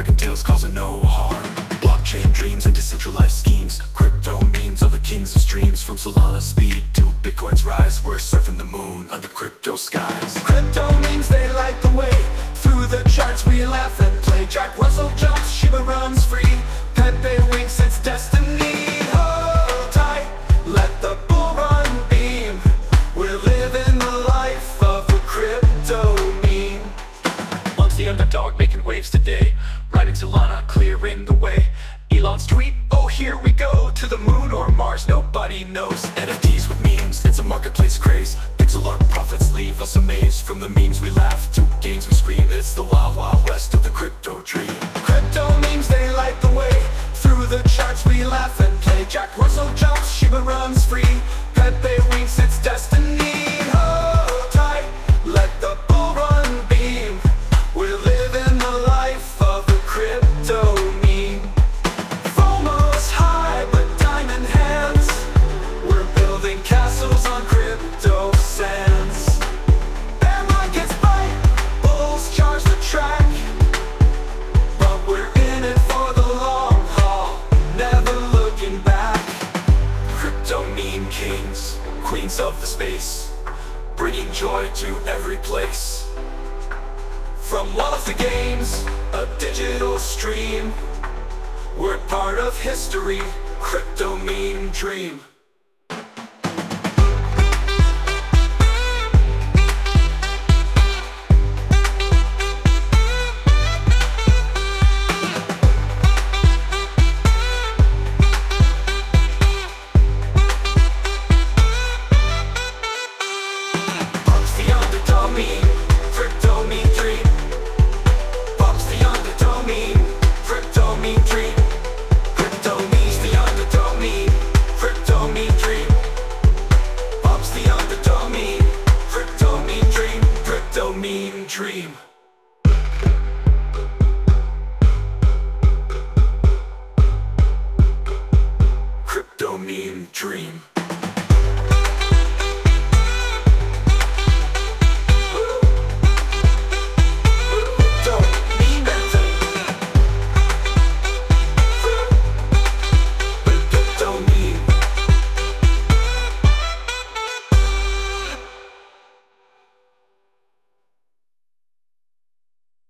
wagon tails causing no harm. Blockchain dreams and decentralized schemes. Crypto memes are the kings of streams. From Solana speed to Bitcoin's rise, we're surfing the moon under crypto skies. Crypto memes, they light the way. Through the charts we laugh and play. Jack Russell jumps, Shiba runs free. Pepe winks its destiny. Hold tight, let the bull run beam. We're living the life of a crypto meme. Once the underdog making waves today, riding Solana, clearing the way. Elon's tweet, oh here we go, to the moon or Mars, nobody knows. NFTs with memes, it's a marketplace craze. Pixel art profits leave us amazed. From the memes we laugh to games we scream, it's the wild, wild west of the crypto dream. Crypto memes, they light the way. Through the charts we laugh and play. Jack Russell jumps, Shiba runs free. Pepe winks its destiny. Hold tight, let the bull run beam. We're living the life of a crypto meme. FOMO's high but diamond hands. We're building castles on crypto sands. Bear markets bite, bulls charge the track. But we're in it for the long haul, never looking back. Crypto meme kings, queens of the space, bringing joy to every place. From wallets to games, a digital stream. We're part of history, crypto meme dream. Bumps the underdog meme, crypto meme dream. Bumps the underdog meme, crypto meme dream. Crypto memes the underdog meme, crypto meme dream. Bumps the underdog meme, crypto meme dream. Crypto meme dream. Crypto meme dream.